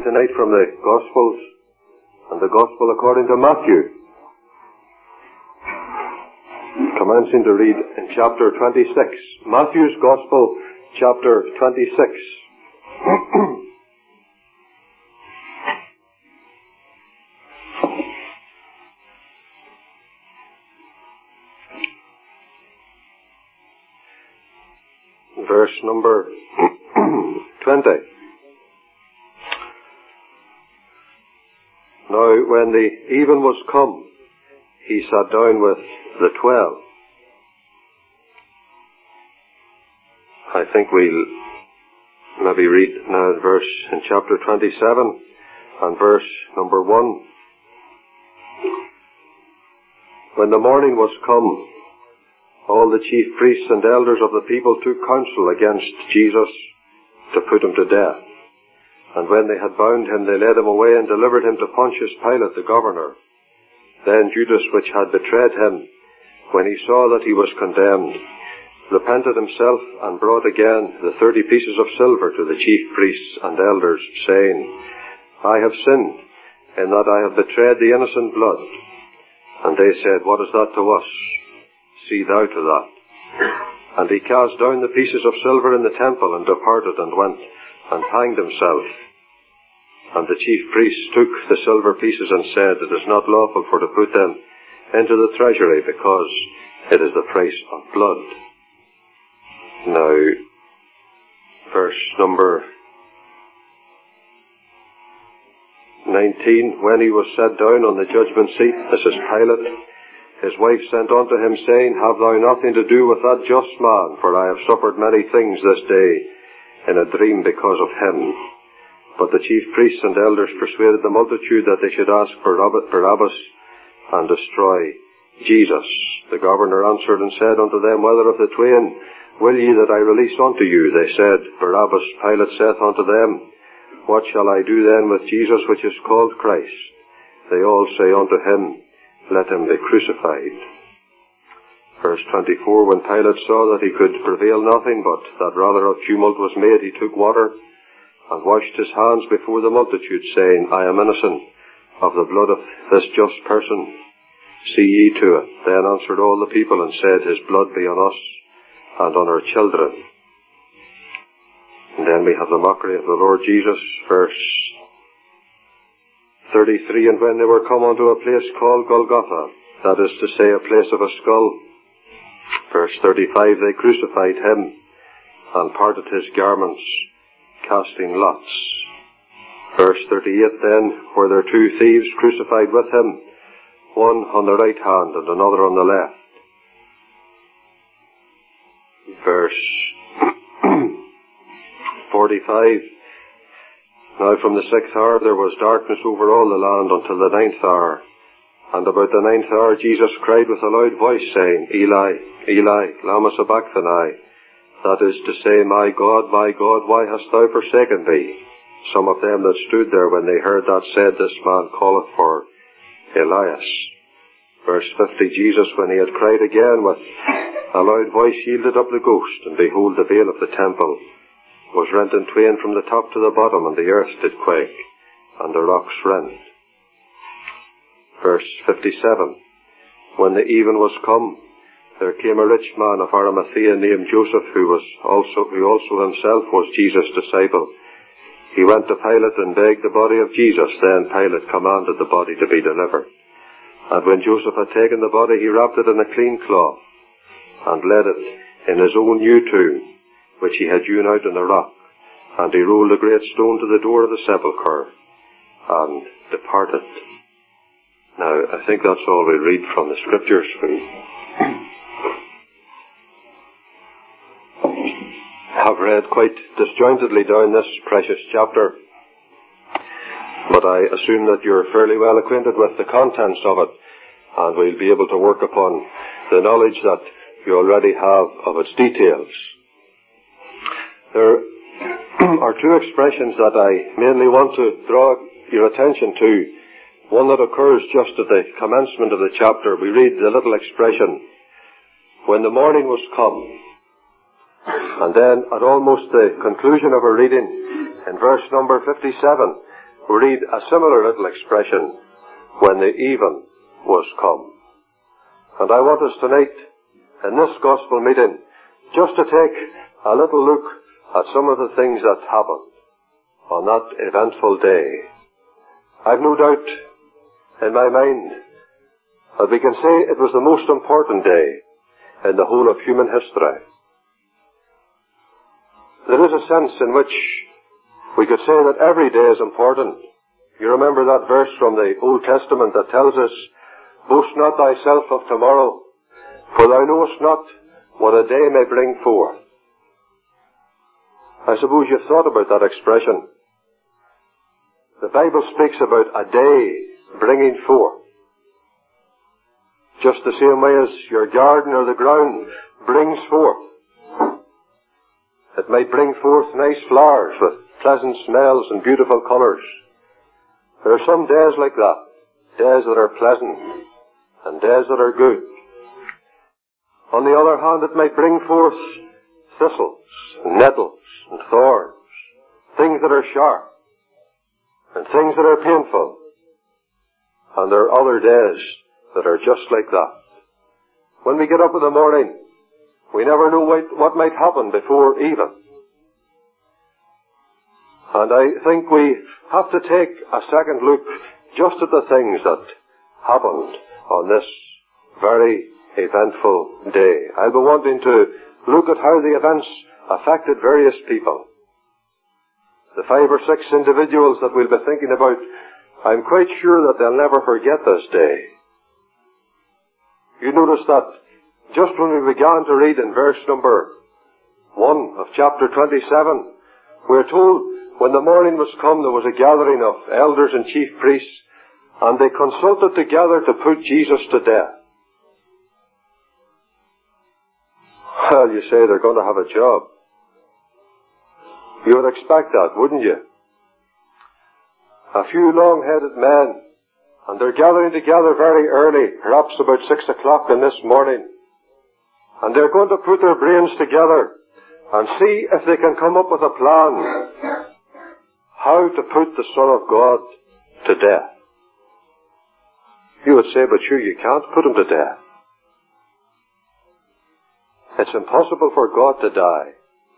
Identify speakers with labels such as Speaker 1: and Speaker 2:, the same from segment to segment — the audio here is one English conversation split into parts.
Speaker 1: tonight from the Gospels and the Gospel according to Matthew. Commencing to read in chapter 26. Matthew's Gospel, chapter 26. Verse number 20. Now, when the even was come, he sat down with the 12. I think we'll maybe read now the verse in chapter 27 and verse number 1. When the morning was come, all the chief priests and elders of the people took counsel against Jesus to put him to death. And when they had bound him, they led him away and delivered him to Pontius Pilate the governor. Then Judas, which had betrayed him, when he saw that he was condemned, repented himself and brought again the 30 pieces of silver to the chief priests and elders, saying, I have sinned in that I have betrayed the innocent blood. And they said, What is that to us? See thou to that. And he cast down the pieces of silver in the temple and departed and went and hanged himself. And the chief priests took the silver pieces and said, It is not lawful for to put them into the treasury, because it is the price of blood. Now, verse number 19. When he was set down on the judgment seat, this is Pilate, his wife sent unto him, saying, Have thou nothing to do with that just man? For I have suffered many things this day in a dream because of him. But the chief priests and elders persuaded the multitude that they should ask for Barabbas and destroy Jesus. The governor answered and said unto them, Whether of the twain will ye that I release unto you? They said, Barabbas. Pilate saith unto them, What shall I do then with Jesus, which is called Christ? They all say unto him, Let him be crucified. Verse 24. When Pilate saw that he could prevail nothing, but that rather a tumult was made, he took water and washed his hands before the multitude, saying, I am innocent of the blood of this just person. See ye to it. Then answered all the people and said, His blood be on us and on our children. And then we have the mockery of the Lord Jesus, verse 33. And when they were come unto a place called Golgotha, that is to say, a place of a skull, verse 35, they crucified him and parted his garments, casting lots. Verse 38, then were there 2 thieves crucified with him, one on the right hand and another on the left. Verse 45, now from the 6th hour there was darkness over all the land until the 9th hour. And about the 9th hour Jesus cried with a loud voice, saying, Eli, Eli, lama sabachthani? That is to say, my God, why hast thou forsaken me? Some of them that stood there when they heard that said, This man calleth for Elias. Verse 50, Jesus, when he had cried again with a loud voice, yielded up the ghost, and behold, the veil of the temple was rent in twain from the top to the bottom, and the earth did quake, and the rocks rent. Verse 57, when the even was come, there came a rich man of Arimathea named Joseph, who also himself was Jesus' disciple. He went to Pilate and begged the body of Jesus. Then Pilate commanded the body to be delivered. And when Joseph had taken the body, he wrapped it in a clean cloth, and laid it in his own new tomb, which he had hewn out in the rock. And he rolled a great stone to the door of the sepulchre, and departed. Now, I think that's all we read from the Scriptures. We have read quite disjointedly down this precious chapter, but I assume that you're fairly well acquainted with the contents of it, and we'll be able to work upon the knowledge that you already have of its details. There are 2 expressions that I mainly want to draw your attention to. One that occurs just at the commencement of the chapter. We read the little expression, when the morning was come. And then at almost the conclusion of our reading, in verse number 57, read a similar little expression, when the even was come. And I want us tonight, in this gospel meeting, just to take a little look at some of the things that happened on that eventful day. I've no doubt in my mind that we can say it was the most important day in the whole of human history. There is a sense in which we could say that every day is important. You remember that verse from the Old Testament that tells us, "Boast not thyself of tomorrow, for thou knowest not what a day may bring forth." I suppose you've thought about that expression. The Bible speaks about a day bringing forth, just the same way as your garden or the ground brings forth. It might bring forth nice flowers with pleasant smells and beautiful colours. There are some days like that, days that are pleasant and days that are good. On the other hand, it might bring forth thistles and nettles and thorns, things that are sharp and things that are painful. And there are other days that are just like that. When we get up in the morning, we never know what might happen before even. And I think we have to take a second look just at the things that happened on this very eventful day. I'll be wanting to look at how the events affected various people. The 5 or 6 individuals that we'll be thinking about, I'm quite sure that they'll never forget this day. You notice that just when we began to read in verse number 1 of chapter 27, we're told when the morning was come, there was a gathering of elders and chief priests, and they consulted together to put Jesus to death. Well, you say they're going to have a job. You would expect that, wouldn't you? A few long-headed men, and they're gathering together very early, perhaps about 6 o'clock in this morning, and they're going to put their brains together and see if they can come up with a plan how to put the Son of God to death. You would say, but sure, you can't put him to death. It's impossible for God to die.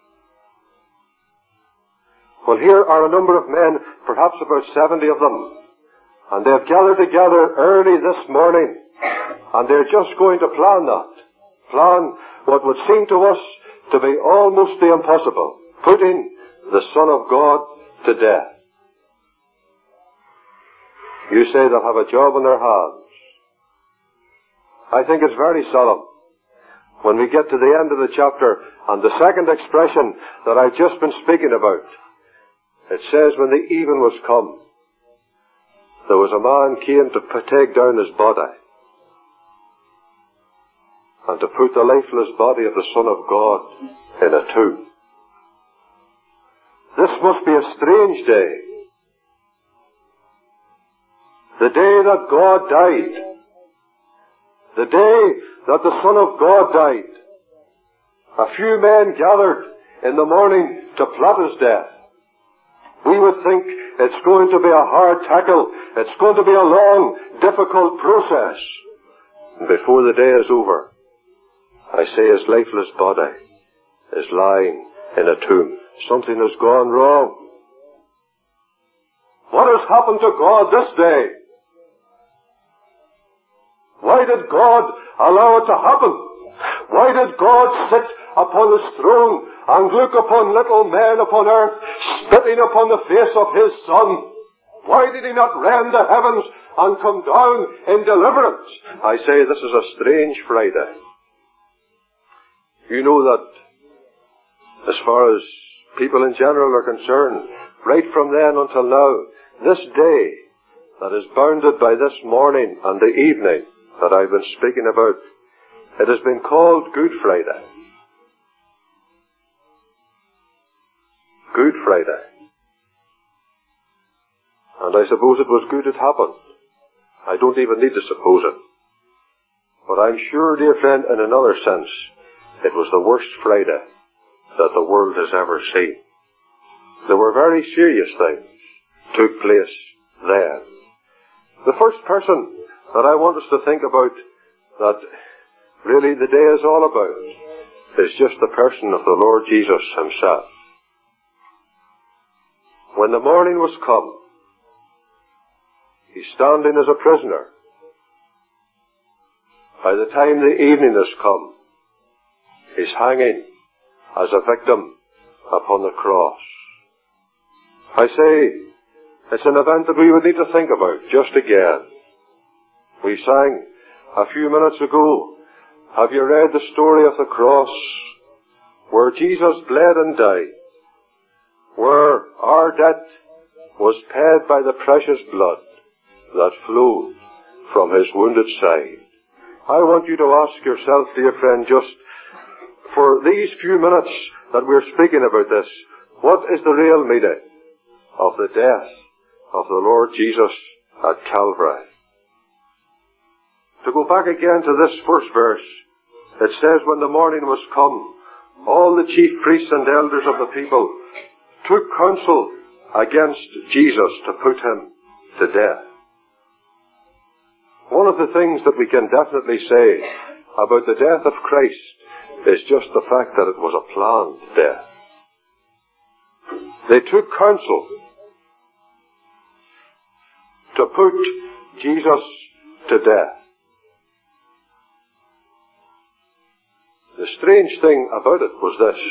Speaker 1: Well, here are a number of men, perhaps about 70 of them, and they've gathered together early this morning, and they're just going to plan what would seem to us to be almost the impossible, putting the Son of God to death. You say they'll have a job in their hands. I think it's very solemn when we get to the end of the chapter and the second expression that I've just been speaking about. It says, when the even was come, there was a man came to take down his body and to put the lifeless body of the Son of God in a tomb. This must be a strange day. The day that God died. The day that the Son of God died. A few men gathered in the morning to plot his death. We would think it's going to be a hard tackle. It's going to be a long, difficult process. And before the day is over, I say his lifeless body is lying in a tomb. Something has gone wrong. What has happened to God this day? Why did God allow it to happen? Why did God sit upon his throne and look upon little men upon earth, spitting upon the face of his Son? Why did he not rend the heavens and come down in deliverance? I say this is a strange Friday. You know that as far as people in general are concerned, right from then until now, this day that is bounded by this morning and the evening that I've been speaking about, it has been called Good Friday. Good Friday. And I suppose it was good it happened. I don't even need to suppose it. But I'm sure, dear friend, in another sense, it was the worst Friday that the world has ever seen. There were very serious things took place then. The first person that I want us to think about, that really the day is all about, is just the person of the Lord Jesus himself. When the morning was come, he's standing as a prisoner. By the time the evening has come, he's hanging as a victim upon the cross. I say, it's an event that we would need to think about just again. We sang a few minutes ago, have you read the story of the cross, where Jesus bled and died, where our debt was paid by the precious blood that flowed from his wounded side? I want you to ask yourself, dear friend, just for these few minutes that we're speaking about this, what is the real meaning of the death of the Lord Jesus at Calvary? To go back again to this first verse, it says, when the morning was come, all the chief priests and elders of the people took counsel against Jesus to put him to death. One of the things that we can definitely say about the death of Christ is just the fact that it was a planned death. They took counsel to put Jesus to death. The strange thing about it was this,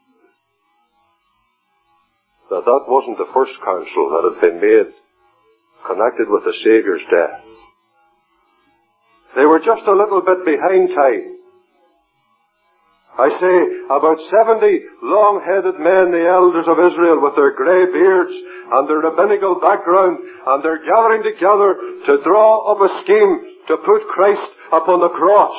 Speaker 1: that wasn't the first counsel that had been made connected with the Saviour's death. They were just a little bit behind time. I say, about 70 long-headed men, the elders of Israel, with their grey beards and their rabbinical background, and they're gathering together to draw up a scheme to put Christ upon the cross.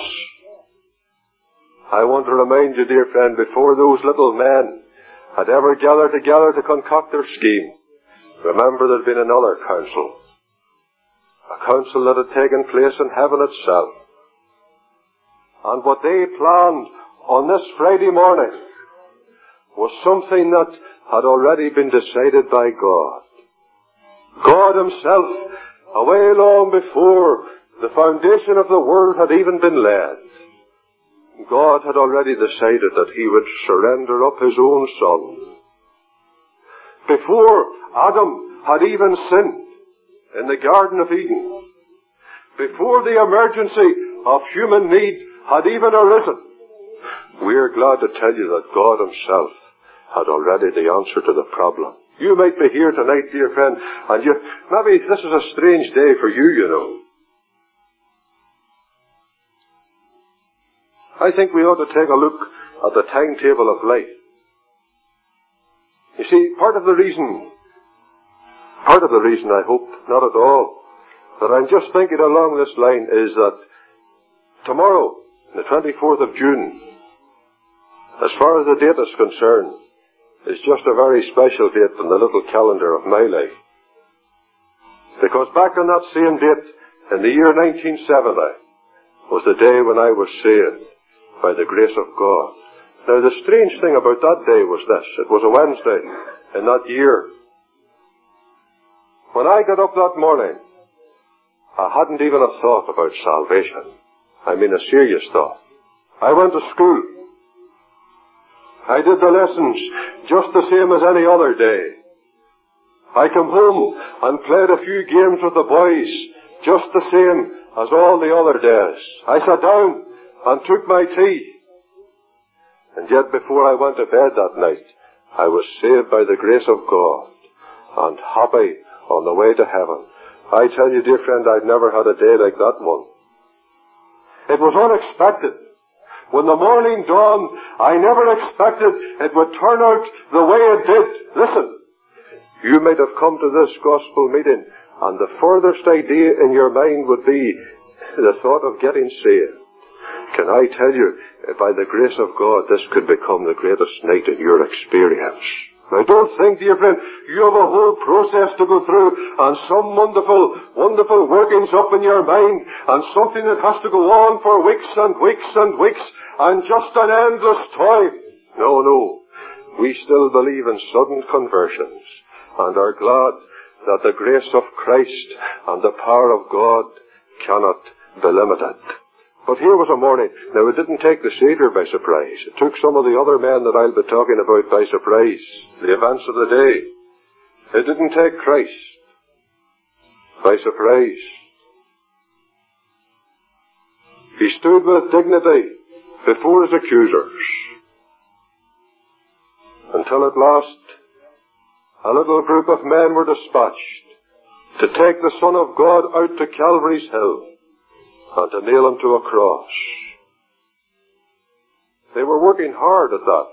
Speaker 1: I want to remind you, dear friend, before those little men had ever gathered together to concoct their scheme, remember there had been another council. A council that had taken place in heaven itself. And what they planned on this Friday morning was something that had already been decided by God. God himself, away long before the foundation of the world had even been laid, God had already decided that he would surrender up his own Son. Before Adam had even sinned in the Garden of Eden, before the emergency of human need had even arisen, we are glad to tell you that God himself had already the answer to the problem. You might be here tonight, dear friend, and maybe this is a strange day for you, you know. I think we ought to take a look at the timetable of life. You see, part of the reason I hope, not at all, that I'm just thinking along this line is that tomorrow, the 24th of June, as far as the date is concerned, is just a very special date in the little calendar of my life. Because back on that same date, in the year 1970, was the day when I was saved by the grace of God. Now, the strange thing about that day was this. It was a Wednesday in that year. When I got up that morning, I hadn't even a thought about salvation. I mean a serious thought. I went to school. I did the lessons just the same as any other day. I come home and played a few games with the boys just the same as all the other days. I sat down and took my tea. And yet before I went to bed that night, I was saved by the grace of God and happy on the way to heaven. I tell you, dear friend, I'd never had a day like that one. It was unexpected. When the morning dawned, I never expected it would turn out the way it did. Listen, you might have come to this gospel meeting, and the furthest idea in your mind would be the thought of getting saved. Can I tell you, by the grace of God, this could become the greatest night in your experience. Now, don't think, dear friend, you have a whole process to go through and some wonderful workings up in your mind and something that has to go on for weeks and weeks and weeks and just an endless time. No. We still believe in sudden conversions and are glad that the grace of Christ and the power of God cannot be limited. But here was a morning. Now, it didn't take the Saviour by surprise. It took some of the other men that I'll be talking about by surprise. The events of the day. It didn't take Christ by surprise. He stood with dignity before his accusers, until at last a little group of men were dispatched to take the Son of God out to Calvary's Hill and to nail him to a cross. They were working hard at that.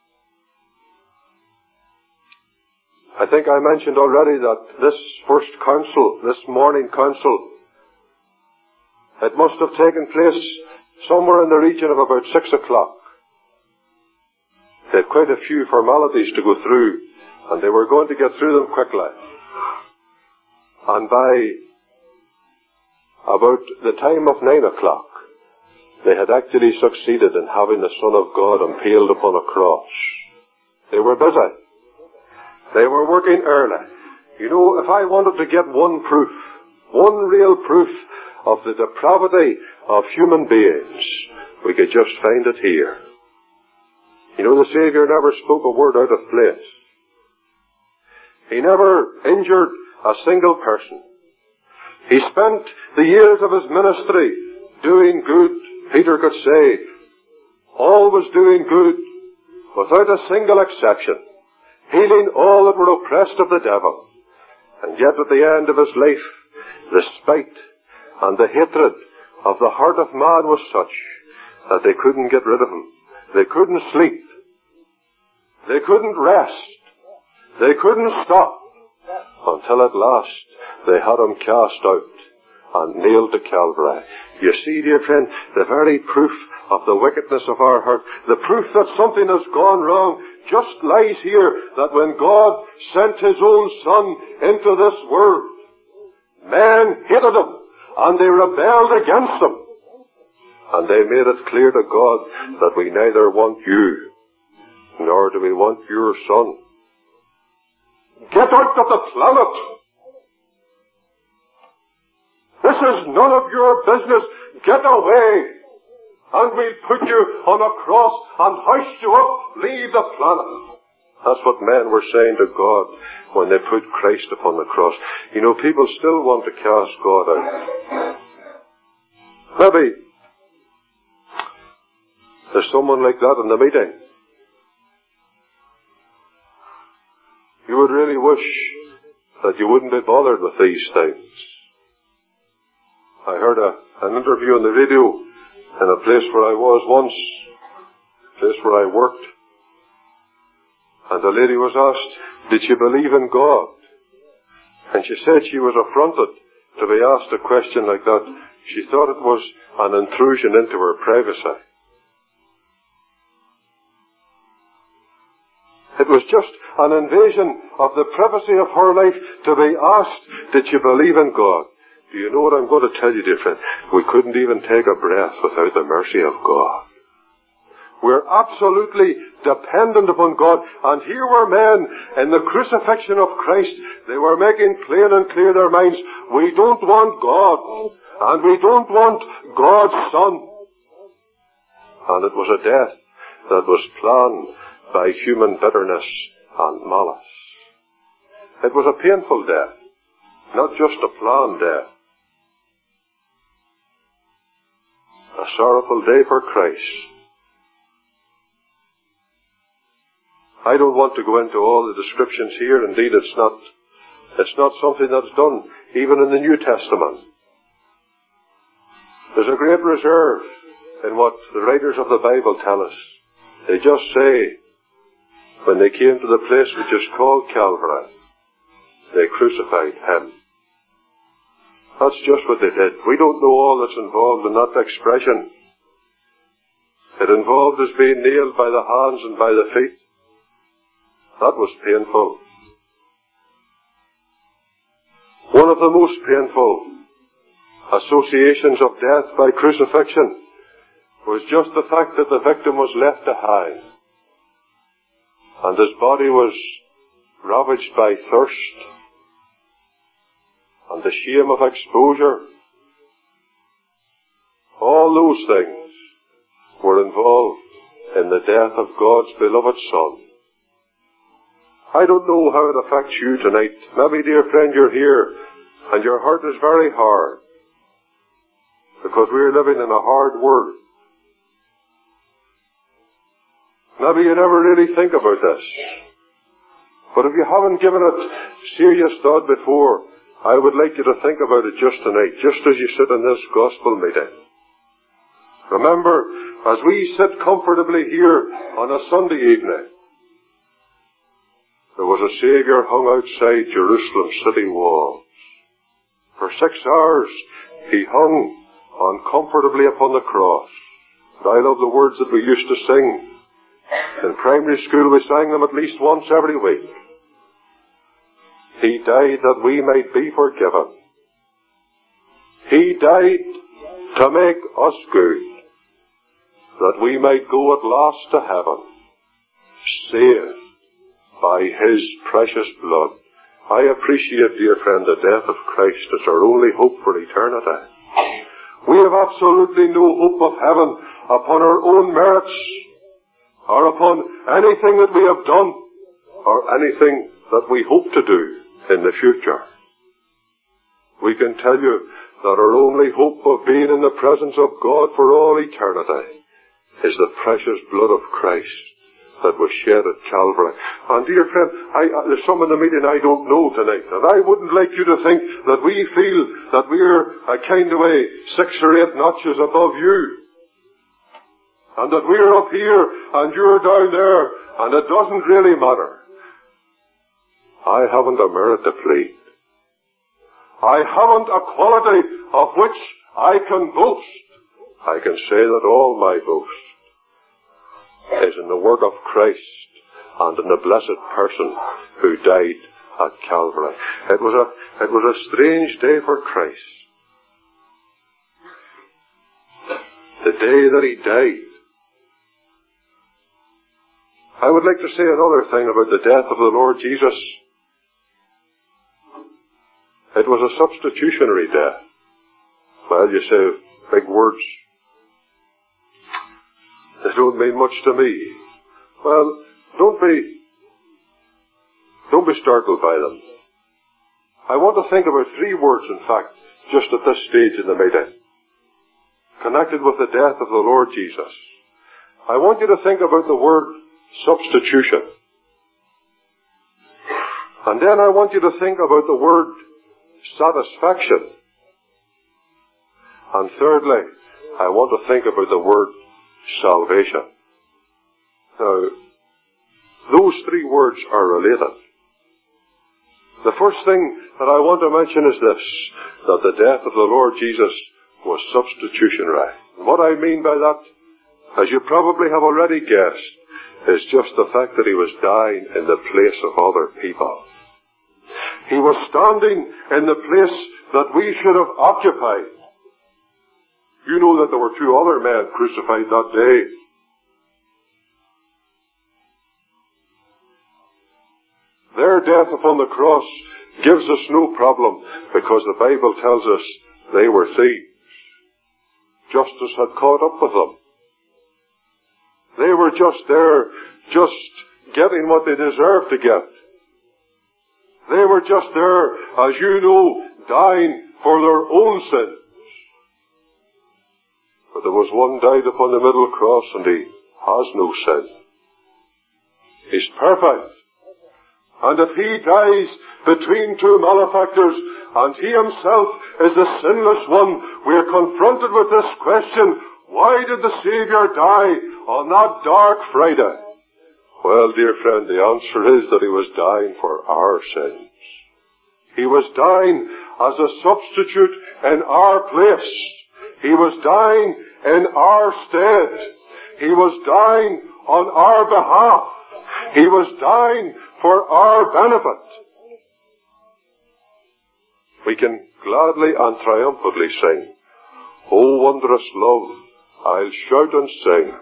Speaker 1: I think I mentioned already that this first council, this morning council, it must have taken place somewhere in the region of about 6 o'clock. They had quite a few formalities to go through, and they were going to get through them quickly. And by about the time of 9 o'clock, they had actually succeeded in having the Son of God impaled upon a cross. They were busy. They were working early. You know, if I wanted to get one proof, one real proof of the depravity of human beings, we could just find it here. You know, the Saviour never spoke a word out of place. He never injured a single person. He spent the years of his ministry doing good, Peter could say, always doing good, without a single exception, healing all that were oppressed of the devil. And yet at the end of his life, the spite and the hatred of the heart of man was such that they couldn't get rid of him. They couldn't sleep. They couldn't rest. They couldn't stop until at last they had him cast out and nailed to Calvary. You see, dear friend, the very proof of the wickedness of our heart, the proof that something has gone wrong, just lies here, that when God sent his own Son into this world, men hated him, and they rebelled against him. And they made it clear to God that we neither want you, nor do we want your Son. Get out of the planet! This is none of your business. Get away! And we'll put you on a cross and hoist you up. Leave the planet. That's what men were saying to God when they put Christ upon the cross. You know, people still want to cast God out. Maybe there's someone like that in the meeting. You would really wish that you wouldn't be bothered with these things. I heard an interview on the radio in a place where I was once, a place where I worked, and the lady was asked, did she believe in God? And she said she was affronted to be asked a question like that. She thought it was an intrusion into her privacy. It was just an invasion of the privacy of her life to be asked, did she believe in God? Do you know what I'm going to tell you, dear friend? We couldn't even take a breath without the mercy of God. We're absolutely dependent upon God. And here were men in the crucifixion of Christ. They were making plain and clear their minds. We don't want God. And we don't want God's Son. And it was a death that was planned by human bitterness and malice. It was a painful death, not just a planned death. A sorrowful day for Christ. I don't want to go into all the descriptions here. Indeed, it's not something that's done even in the New Testament. There's a great reserve in what the writers of the Bible tell us. They just say, when they came to the place which is called Calvary, they crucified him. That's just what they did. We don't know all that's involved in that expression. It involved his being nailed by the hands and by the feet. That was painful. One of the most painful associations of death by crucifixion was just the fact that the victim was left to hide, and his body was ravaged by thirst, and the shame of exposure. All those things were involved in the death of God's beloved Son. I don't know how it affects you tonight. Maybe, dear friend, you're here and your heart is very hard because we're living in a hard world. Maybe you never really think about this. But if you haven't given it serious thought before, I would like you to think about it just tonight, just as you sit in this gospel meeting. Remember, as we sit comfortably here on a Sunday evening, there was a Saviour hung outside Jerusalem's city walls. For 6 hours he hung uncomfortably upon the cross. And I love the words that we used to sing. In primary school we sang them at least once every week. He died that we might be forgiven. He died to make us good, that we might go at last to heaven, saved by his precious blood. I appreciate, dear friend, the death of Christ as our only hope for eternity. We have absolutely no hope of heaven upon our own merits, or upon anything that we have done, or anything that we hope to do in the future. We can tell you that our only hope of being in the presence of God for all eternity is the precious blood of Christ that was shed at Calvary. And dear friend, there's some in the meeting I don't know tonight, and I wouldn't like you to think that we feel that we're a kind of 6 or 8 notches above you, and that we're up here and you're down there, and it doesn't really matter. I haven't a merit to plead. I haven't a quality of which I can boast. I can say that all my boast is in the work of Christ and in the blessed person who died at Calvary. It was a strange day for Christ. The day that he died. I would like to say another thing about the death of the Lord Jesus. It was a substitutionary death. Well, you say big words. They don't mean much to me. Well, don't be startled by them. I want to think about 3 words, in fact, just at this stage in the meeting, connected with the death of the Lord Jesus. I want you to think about the word substitution. And then I want you to think about the word satisfaction. And thirdly, I want to think about the word salvation. Now, those 3 words are related. The first thing that I want to mention is this, that the death of the Lord Jesus was substitutionary. And what I mean by that, as you probably have already guessed, is just the fact that he was dying in the place of other people. He was standing in the place that we should have occupied. You know that there were 2 other men crucified that day. Their death upon the cross gives us no problem because the Bible tells us they were thieves. Justice had caught up with them. They were just there, just getting what they deserved to get. They were just there, as you know, dying for their own sins. But there was one died upon the middle cross, and he has no sin. He's perfect. And if he dies between 2 malefactors, and he himself is the sinless one, we are confronted with this question, why did the Saviour die on that dark Friday? Well, dear friend, the answer is that he was dying for our sins. He was dying as a substitute in our place. He was dying in our stead. He was dying on our behalf. He was dying for our benefit. We can gladly and triumphantly sing, "O wondrous love, I'll shout and sing.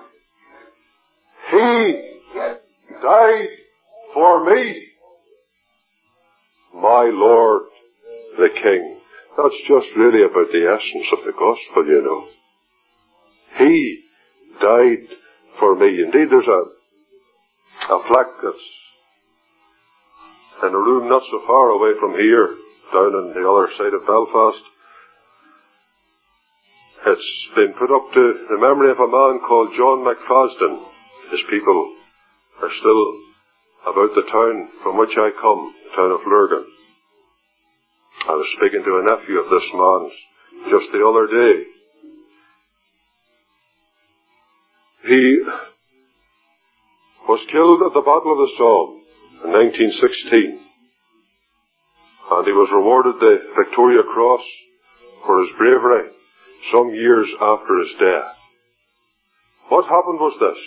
Speaker 1: He died for me, my Lord the King." That's just really about the essence of the gospel, you know. He died for me. Indeed, there's a plaque that's in a room not so far away from here, down on the other side of Belfast. It's been put up to the memory of a man called John McFadden. His people are still about the town from which I come, the town of Lurgan. I was speaking to a nephew of this man's just the other day. He was killed at the Battle of the Somme in 1916, and he was rewarded the Victoria Cross for his bravery some years after his death. What happened was this.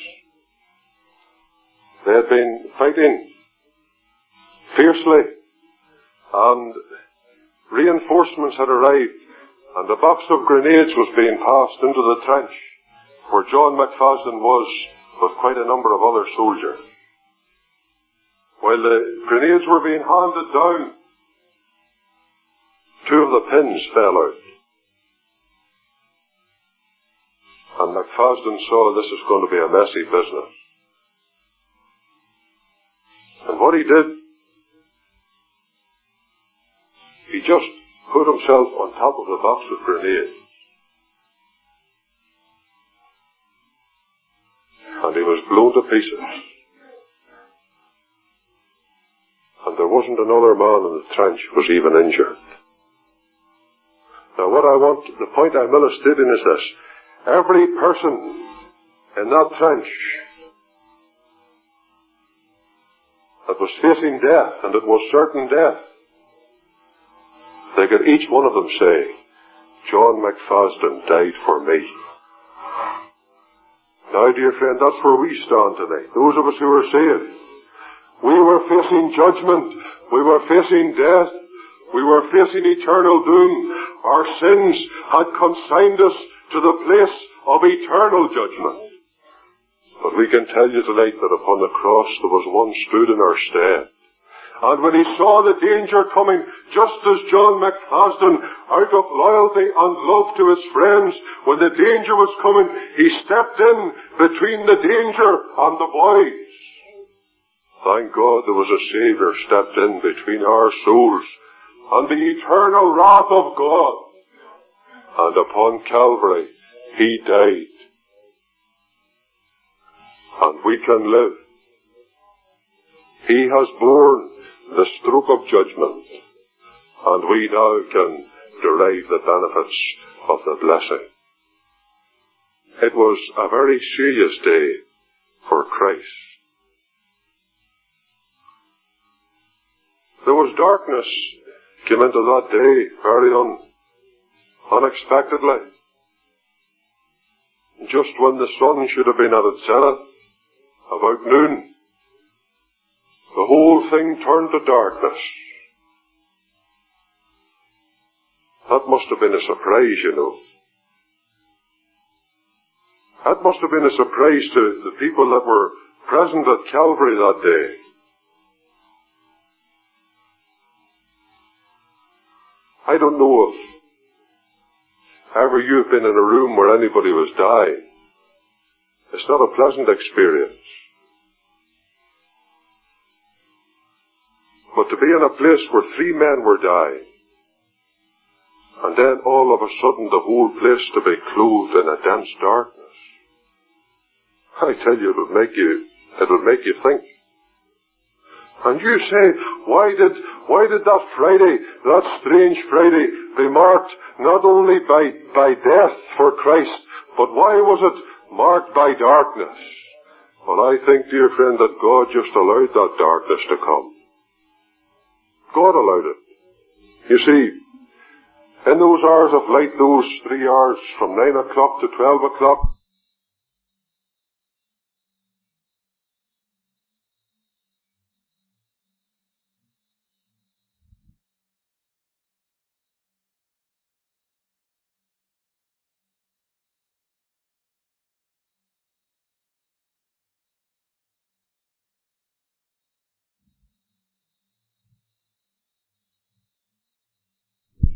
Speaker 1: They had been fighting fiercely, and reinforcements had arrived, and a box of grenades was being passed into the trench where John McFadden was with quite a number of other soldiers. While the grenades were being handed down, two of the pins fell out. And McFadden saw this was going to be a messy business. And what he did, he just put himself on top of the box of grenades. And he was blown to pieces. And there wasn't another man in the trench who was even injured. Now the point I'm illustrating is this. Every person in that trench that was facing death, and it was certain death, they could each one of them say, John McFadden died for me. Now, dear friend, that's where we stand today. Those of us who are saved. We were facing judgment. We were facing death. We were facing eternal doom. Our sins had consigned us to the place of eternal judgment. But we can tell you tonight that upon the cross there was one stood in our stead. And when he saw the danger coming, just as John McFadden, out of loyalty and love to his friends, when the danger was coming, he stepped in between the danger and the boys. Thank God there was a Saviour stepped in between our souls and the eternal wrath of God. And upon Calvary, he died. And we can live. He has borne the stroke of judgment, and we now can derive the benefits of the blessing. It was a very serious day for Christ. There was darkness came into that day very unexpectedly. Just when the sun should have been at its zenith, about noon, the whole thing turned to darkness. That must have been a surprise, you know. That must have been a surprise to the people that were present at Calvary that day. I don't know if ever you've been in a room where anybody was dying. It's not a pleasant experience. But to be in a place where 3 men were dying, and then all of a sudden the whole place to be clothed in a dense darkness, I tell you, it would make you think. And you say, why did that Friday, that strange Friday, be marked not only by death for Christ, but why was it marked by darkness? Well, I think, dear friend, that God just allowed that darkness to come. God allowed it. You see, in those hours of light, those 3 hours from 9 o'clock to 12 o'clock,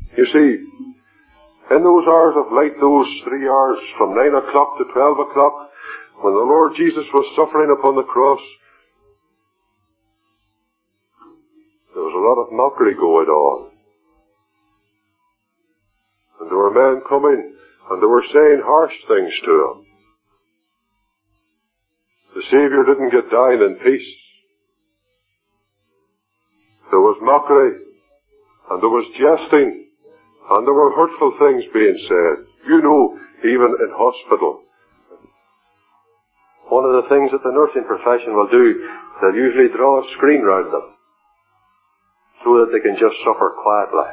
Speaker 1: You see, in those hours of light, those 3 hours from 9 o'clock to 12 o'clock, when the Lord Jesus was suffering upon the cross, there was a lot of mockery going on. And there were men coming, and they were saying harsh things to him. The Saviour didn't get down in peace. There was mockery, and there was jesting, and there were hurtful things being said. You know, even in hospital. One of the things that the nursing profession will do, they'll usually draw a screen round them, so that they can just suffer quietly.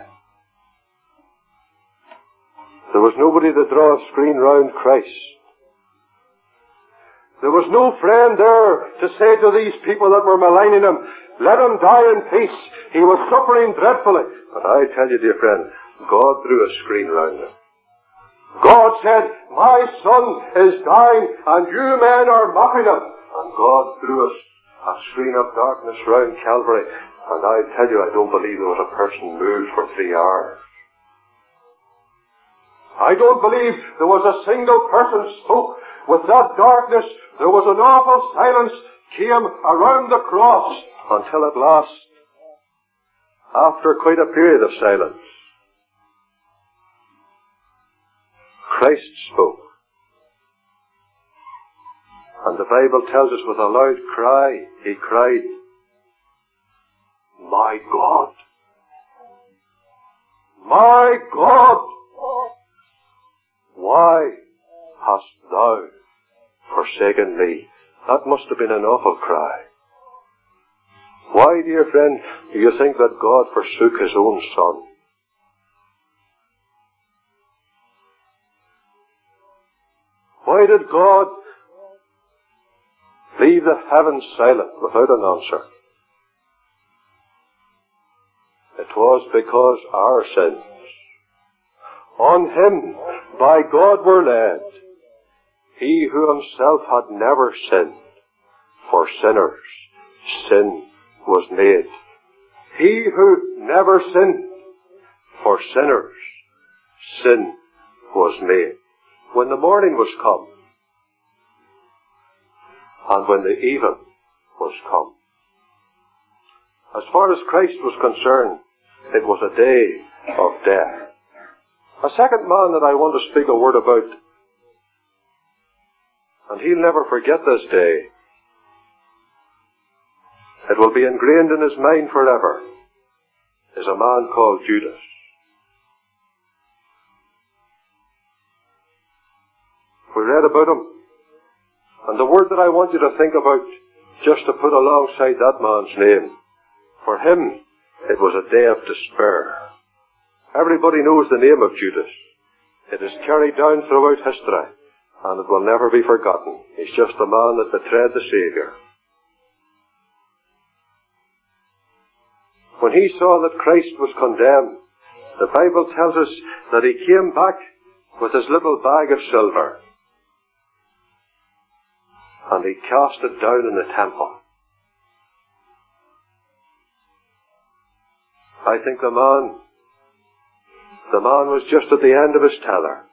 Speaker 1: There was nobody to draw a screen round Christ. There was no friend there to say to these people that were maligning him, let him die in peace. He was suffering dreadfully. But I tell you, dear friend, God drew a screen round him. God said, my son is dying and you men are mocking him. And God drew a screen of darkness round Calvary. And I tell you, I don't believe there was a person moved for 3 hours. I don't believe there was a single person spoke. With that darkness, there was an awful silence came around the cross until at last, after quite a period of silence, Christ spoke. And the Bible tells us with a loud cry, he cried, my God! My God! Why hast thou forsaken me? That must have been an awful cry. Why, dear friend, do you think that God forsook his own Son? Why did God leave the heavens silent without an answer? It was because our sins on him by God were laid. He who himself had never sinned, for sinners sin was made. He who never sinned, for sinners sin was made. When the morning was come, and when the even was come. As far as Christ was concerned, it was a day of death. A second man that I want to speak a word about, and he'll never forget this day. It will be ingrained in his mind forever, is a man called Judas. We read about him, and the word that I want you to think about, just to put alongside that man's name, for him, it was a day of despair. Everybody knows the name of Judas. It is carried down throughout history, and it will never be forgotten. He's just the man that betrayed the Saviour. When he saw that Christ was condemned, the Bible tells us that he came back with his little bag of silver, and he cast it down in the temple. I think the man was just at the end of his tether.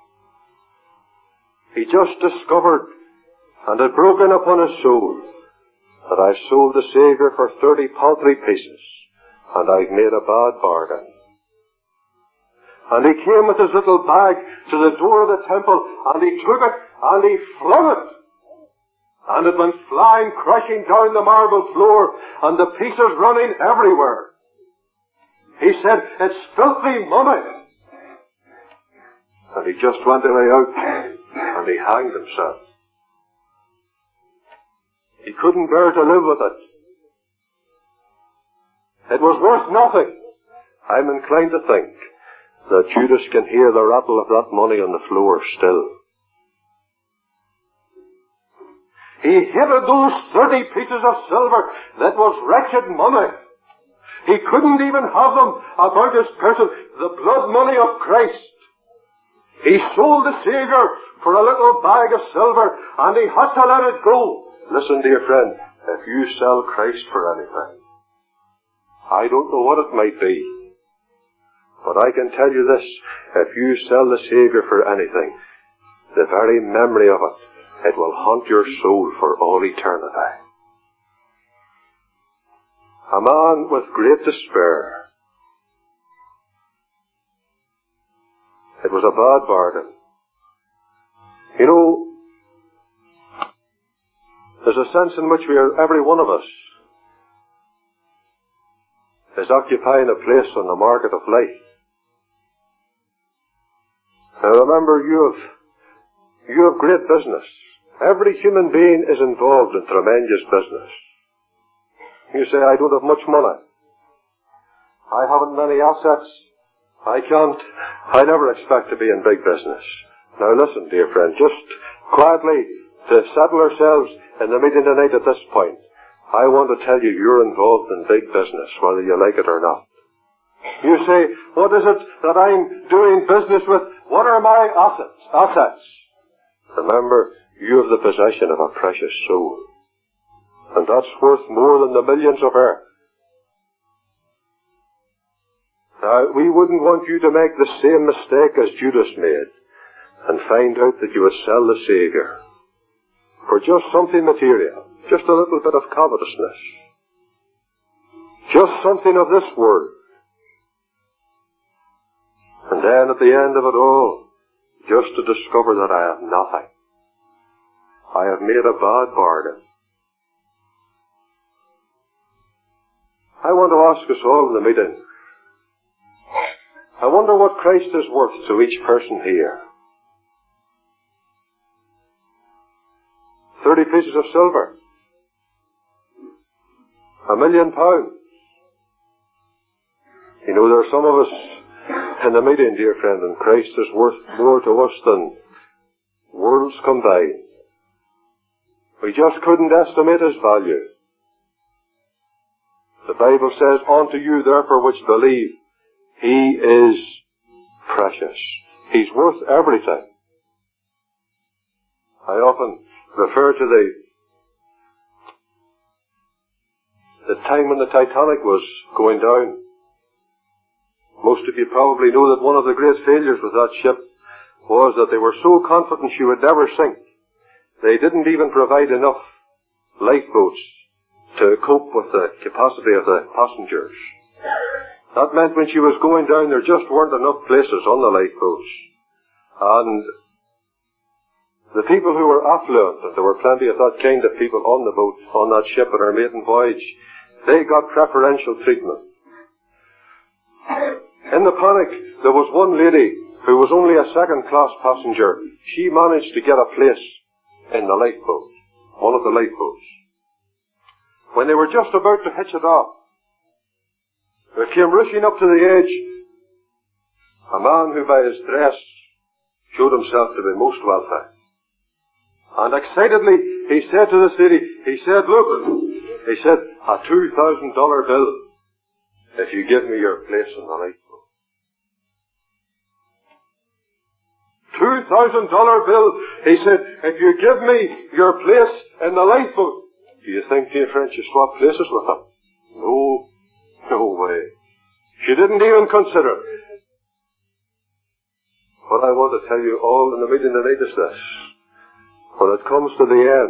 Speaker 1: He just discovered, and had broken upon his soul, that I've sold the Saviour for 30 paltry pieces, and I've made a bad bargain. And he came with his little bag to the door of the temple, and he took it, and he flung it. And it went flying, crashing down the marble floor, and the pieces running everywhere. He said, it's filthy money. And he just went away out, and he hanged himself. He couldn't bear to live with it. It was worth nothing. I'm inclined to think that Judas can hear the rattle of that money on the floor still. He hated those 30 pieces of silver that was wretched money. He couldn't even have them about his person, the blood money of Christ. He sold the Saviour for a little bag of silver, and he had to let it go. Listen, dear friend, if you sell Christ for anything, I don't know what it might be, But I can tell you this, if you sell the Saviour for anything, the very memory of it, it will haunt your soul for all eternity. A man with great despair. It was a bad bargain. You know, there's a sense in which every one of us is occupying a place on the market of life. Now remember, you have great business. Every human being is involved in tremendous business. You say, I don't have much money. I haven't many assets. I never expect to be in big business. Now listen, dear friend, just quietly to settle ourselves in the meeting tonight at this point, I want to tell you you're involved in big business, whether you like it or not. You say, what is it that I'm doing business with? What are my assets? Remember, you have the possession of a precious soul. And that's worth more than the millions of earth. Now, we wouldn't want you to make the same mistake as Judas made and find out that you would sell the Saviour for just something material, just a little bit of covetousness, just something of this world. And then at the end of it all, just to discover that I have nothing. I have made a bad bargain. I want to ask us all in the meeting, I wonder what Christ is worth to each person here. 30 pieces of silver. £1 million. You know, there are some of us in the meeting, dear friend, and Christ is worth more to us than worlds combined. We just couldn't estimate his value. The Bible says, unto you therefore which believe, he is precious. He's worth everything. I often refer to the time when the Titanic was going down. Most of you probably know that one of the great failures with that ship was that they were so confident she would never sink. They didn't even provide enough lifeboats to cope with the capacity of the passengers. That meant when she was going down, there just weren't enough places on the lifeboats. And the people who were affluent, and there were plenty of that kind of people on the boat, on that ship on her maiden voyage, they got preferential treatment. In the panic, there was one lady who was only a second-class passenger. She managed to get a place in the lifeboat, one of the lifeboats. When they were just about to hitch it off, there came rushing up to the edge a man who by his dress showed himself to be most wealthy. And excitedly, he said to this lady, he said, look, he said, a $2,000 bill if you give me your place in the lifeboat. $2,000 bill, he said, if you give me your place in the lifeboat. Do you think, dear friends, you swap places with him? No way. She didn't even consider it. What I want to tell you all in the meeting tonight is this. When it comes to the end,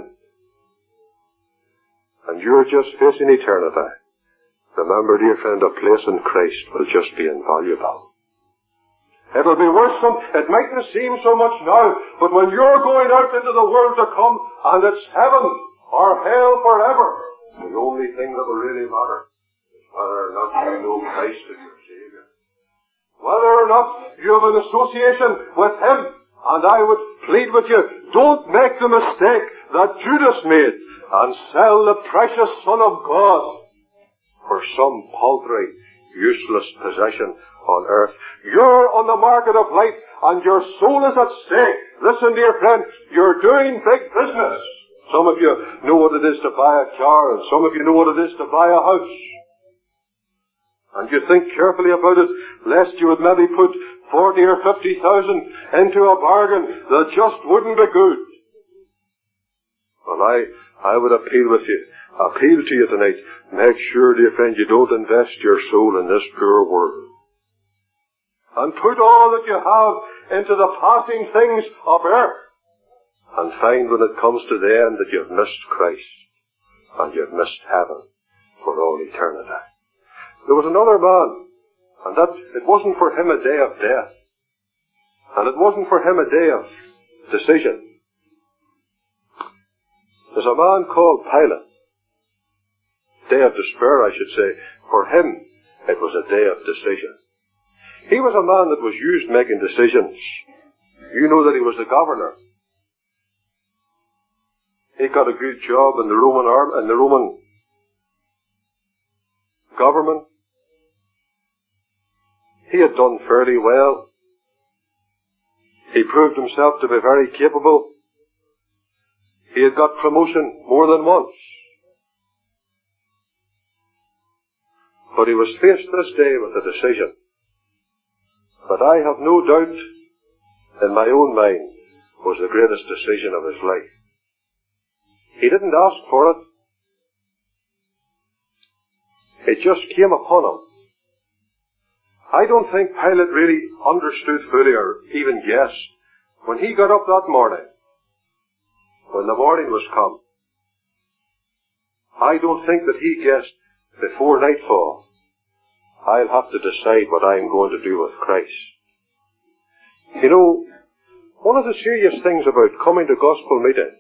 Speaker 1: and you're just facing eternity, remember, dear friend, a place in Christ will just be invaluable. It'll be worth it mightn't seem so much now, but when you're going out into the world to come, and it's heaven or hell forever, the only thing that will really matter is whether or not you know Christ as your Savior. Whether or not you have an association with Him. And I would plead with you, don't make the mistake that Judas made and sell the precious Son of God for some paltry, useless possession on earth. You're on the market of life and your soul is at stake. Listen, dear friend, you're doing big business. Some of you know what it is to buy a car, and some of you know what it is to buy a house. And you think carefully about it, lest you would maybe put 40 or 50,000 into a bargain that just wouldn't be good. Well, I would appeal to you tonight. Make sure, dear friend, you don't invest your soul in this poor world. and put all that you have into the passing things of earth, and find when it comes to the end that you've missed Christ, and you've missed heaven for all eternity. There was another man, and that it wasn't for him a day of death, and it wasn't for him a day of decision. There's a man called Pilate. Day of despair, I should say. For him, it was a day of decision. He was a man that was used making decisions. You know that he was the governor. He got a good job in the Roman army, in the Roman government. He had done fairly well. He proved himself to be very capable. He had got promotion more than once. But he was faced this day with a decision that I have no doubt in my own mind was the greatest decision of his life. He didn't ask for it. It just came upon him. I don't think Pilate really understood fully or even guessed when he got up that morning, when the morning was come. I don't think that he guessed before nightfall, I'll have to decide what I'm going to do with Christ. You know, one of the serious things about coming to gospel meetings,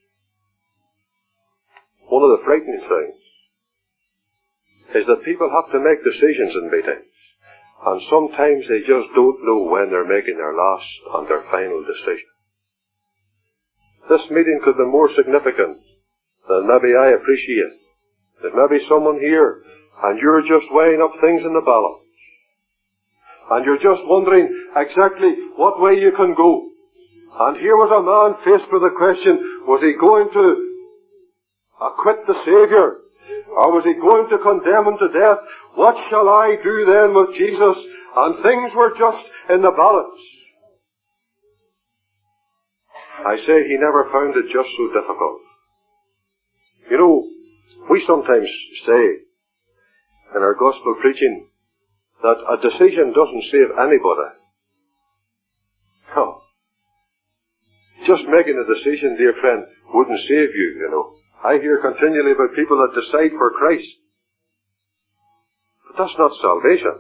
Speaker 1: one of the frightening things, is that people have to make decisions in meetings, and sometimes they just don't know when they're making their last and their final decision. This meeting could be more significant than maybe I appreciate. There's maybe someone here, and you're just weighing up things in the balance. And you're just wondering exactly what way you can go. And here was a man faced with a question, was he going to acquit the Saviour? Or was he going to condemn him to death? What shall I do then with Jesus? And things were just in the balance. I say he never found it just so difficult. You know, we sometimes say in our gospel preaching that a decision doesn't save anybody. No. Just making a decision, dear friend, wouldn't save you, you know. I hear continually about people that decide for Christ. But that's not salvation.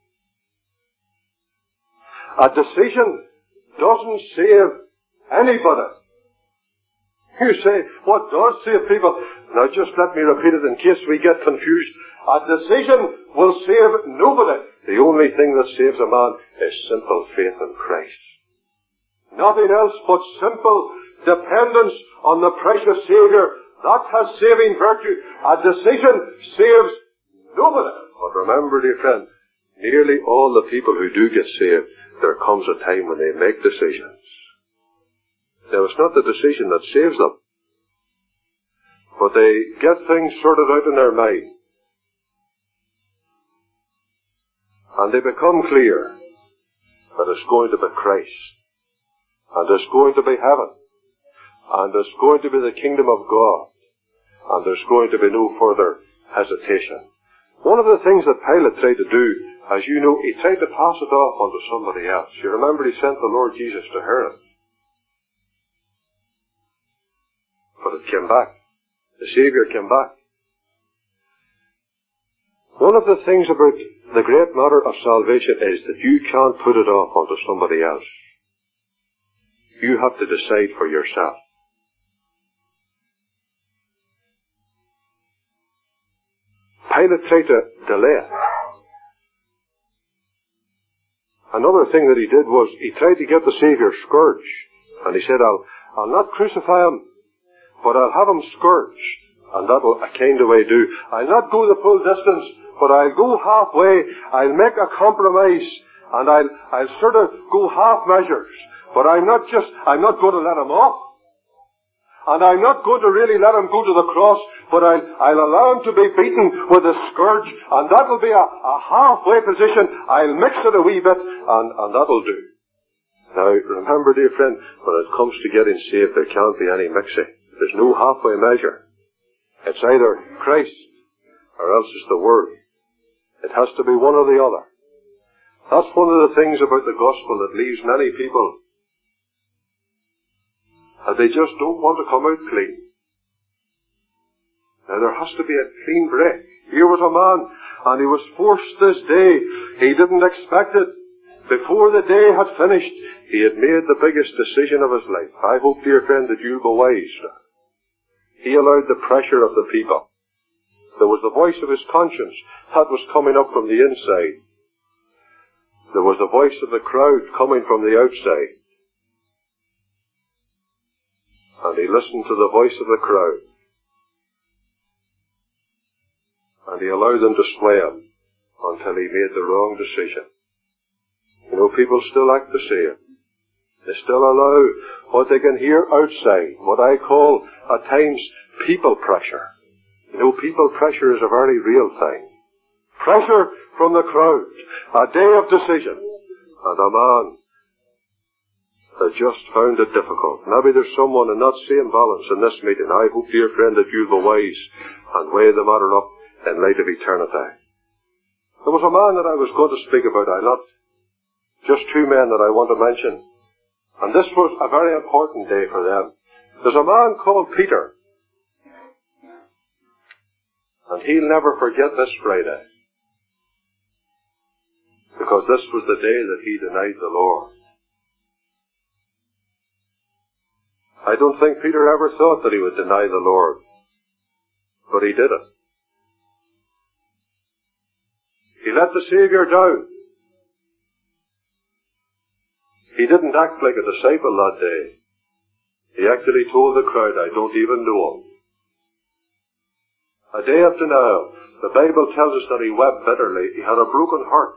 Speaker 1: A decision doesn't save anybody. You say, what does save people? Now just let me repeat it in case we get confused. A decision will save nobody. The only thing that saves a man is simple faith in Christ. Nothing else but simple dependence on the precious Saviour. That has saving virtue. A decision saves nobody. But remember, dear friend, nearly all the people who do get saved, there comes a time when they make decisions. Now, it's not the decision that saves them, but they get things sorted out in their mind, and they become clear that it's going to be Christ, and it's going to be heaven, and it's going to be the kingdom of God, and there's going to be no further hesitation. One of the things that Pilate tried to do, as you know, he tried to pass it off onto somebody else. You remember he sent the Lord Jesus to Herod. But it came back. The Saviour came back. One of the things about the great matter of salvation is that you can't put it off onto somebody else. You have to decide for yourself. Pilate tried to delay it. Another thing that he did was he tried to get the Saviour scourged. And he said, I'll not crucify him, but I'll have him scourged, and that'll a kind of way do. I'll not go the full distance, but I'll go halfway. I'll make a compromise, and I'll sort of go half measures. But I'm not going to let him off. And I'm not going to really let him go to the cross, but I'll allow him to be beaten with a scourge, and that'll be a halfway position. I'll mix it a wee bit, and that'll do. Now, remember, dear friend, when it comes to getting saved, there can't be any mixing. There's no halfway measure. It's either Christ or else it's the Word. It has to be one or the other. That's one of the things about the gospel that leaves many people, that they just don't want to come out clean. Now there has to be a clean break. Here was a man, and he was forced this day. He didn't expect it. Before the day had finished, he had made the biggest decision of his life. I hope, dear friend, that you'll be wise. He allowed the pressure of the people. There was the voice of his conscience that was coming up from the inside. There was the voice of the crowd coming from the outside. And he listened to the voice of the crowd. And he allowed them to sway him until he made the wrong decision. You know, people still act the same. They still allow what they can hear outside, what I call at times people pressure. You know, people pressure is a very real thing. Pressure from the crowd, a day of decision, and a man that just found it difficult. Maybe there's someone in that same balance in this meeting. I hope, dear friend, that you'll be wise and weigh the matter up in light of eternity. There was a man that I was going to speak about. I not just two men that I want to mention. And this was a very important day for them. There's a man called Peter. And he'll never forget this Friday. Because this was the day that he denied the Lord. I don't think Peter ever thought that he would deny the Lord. But he did it. He let the Saviour down. He didn't act like a disciple that day. He actually told the crowd, I don't even know him. A day of denial. The Bible tells us that he wept bitterly. He had a broken heart.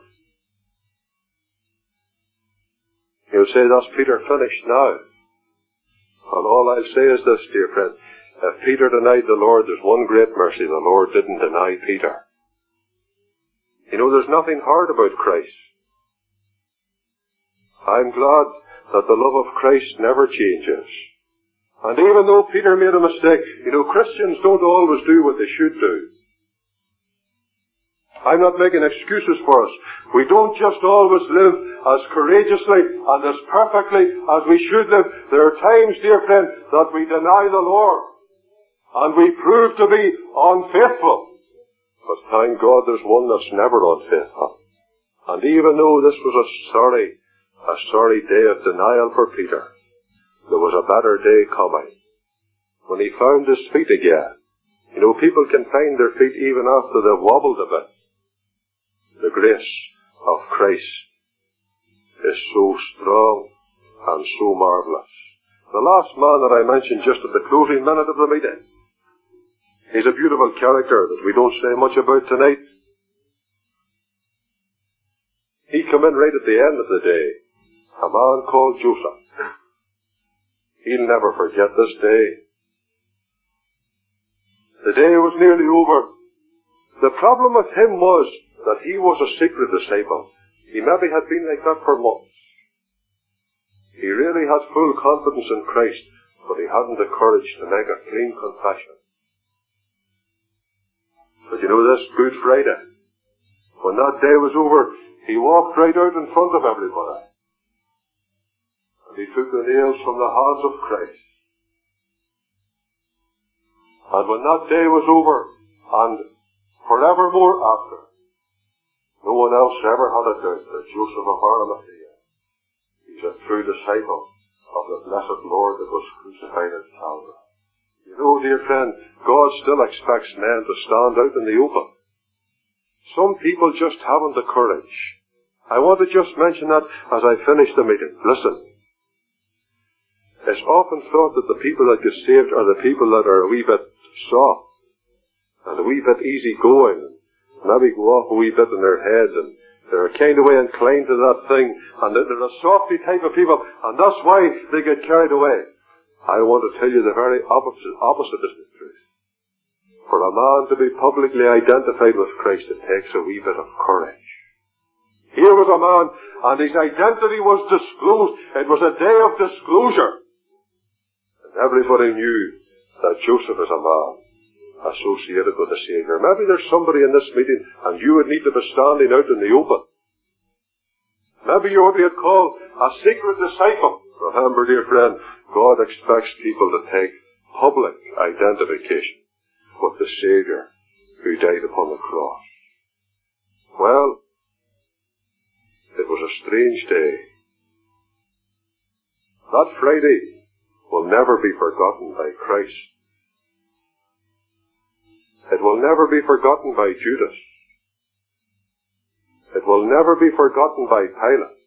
Speaker 1: He'll say, that's Peter finished now. And all I'll say is this, dear friend. If Peter denied the Lord, there's one great mercy. The Lord didn't deny Peter. You know, there's nothing hard about Christ. I'm glad that the love of Christ never changes. And even though Peter made a mistake, you know, Christians don't always do what they should do. I'm not making excuses for us. We don't just always live as courageously and as perfectly as we should live. There are times, dear friend, that we deny the Lord. And we prove to be unfaithful. But thank God there's one that's never unfaithful. And even though this was a sorry day of denial for Peter, there was a better day coming. When he found his feet again. You know, people can find their feet even after they've wobbled a bit. The grace of Christ is so strong and so marvellous. The last man that I mentioned just at the closing minute of the meeting, he's a beautiful character that we don't say much about tonight. He came in right at the end of the day. A man called Joseph. He'll never forget this day. The day was nearly over. The problem with him was that he was a secret disciple. He maybe had been like that for months. He really had full confidence in Christ, but he hadn't the courage to make a clean confession. But you know this, Good Friday, when that day was over, he walked right out in front of everybody. And he took the nails from the hands of Christ. And when that day was over, and forevermore after, no one else ever had a doubt that Joseph of Arimathea, he's a true disciple of the blessed Lord that was crucified at Calvary. You know, dear friend, God still expects men to stand out in the open. Some people just haven't the courage. I want to just mention that as I finish the meeting. Listen. It's often thought that the people that get saved are the people that are a wee bit soft and a wee bit easygoing, and maybe go off a wee bit in their head, and they're kind of way inclined to that thing, and they're a softy type of people, and that's why they get carried away. I want to tell you the very opposite is the truth. For a man to be publicly identified with Christ, it takes a wee bit of courage. Here was a man, and his identity was disclosed. It was a day of disclosure. Everybody knew that Joseph is a man associated with the Saviour. Maybe there's somebody in this meeting and you would need to be standing out in the open. Maybe you're what you'd call a secret disciple. Remember, dear friend, God expects people to take public identification with the Saviour who died upon the cross. Well, it was a strange day. That Friday will never be forgotten by Christ. It will never be forgotten by Judas. It will never be forgotten by Pilate.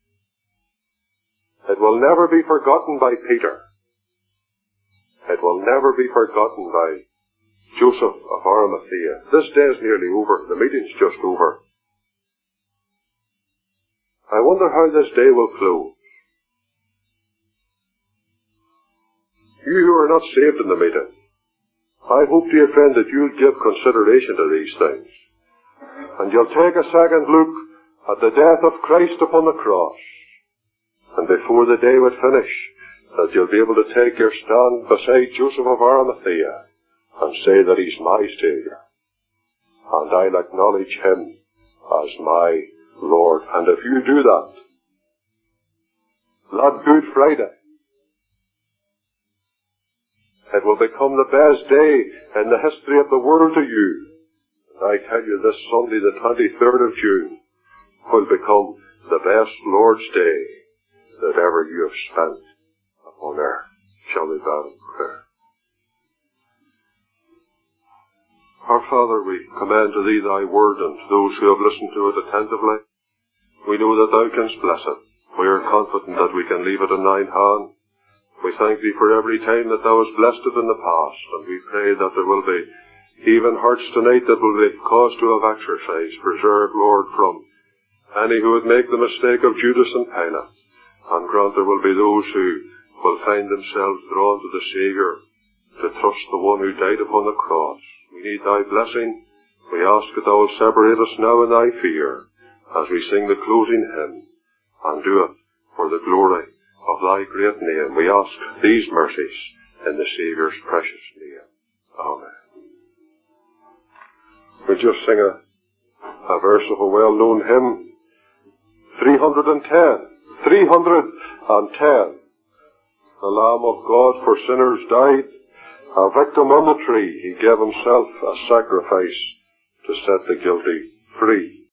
Speaker 1: It will never be forgotten by Peter. It will never be forgotten by Joseph of Arimathea. This day is nearly over. The meeting's just over. I wonder how this day will close. You who are not saved in the meeting, I hope, dear friend, that you'll give consideration to these things. And you'll take a second look at the death of Christ upon the cross. And before the day would finish, that you'll be able to take your stand beside Joseph of Arimathea and say that he's my Saviour. And I'll acknowledge him as my Lord. And if you do that, that Good Friday, it will become the best day in the history of the world to you. And I tell you, this Sunday, the 23rd of June, will become the best Lord's Day that ever you have spent upon earth. Shall we bow in prayer? Our Father, we commend to Thee Thy word and to those who have listened to it attentively. We know that Thou canst bless it. We are confident that we can leave it in Thine hand. We thank Thee for every time that Thou hast blessed it in the past, and we pray that there will be even hearts tonight that will be caused to have exercise. Preserve, Lord, from any who would make the mistake of Judas and Pilate, and grant there will be those who will find themselves drawn to the Saviour, to trust the one who died upon the cross. We need Thy blessing. We ask that Thou will separate us now in Thy fear, as we sing the closing hymn, and do it for the glory of Thy great name. We ask these mercies in the Saviour's precious name. Amen. We just sing a verse of a well-known hymn. 310. 310. The Lamb of God for sinners died, a victim on the tree. He gave himself a sacrifice to set the guilty free.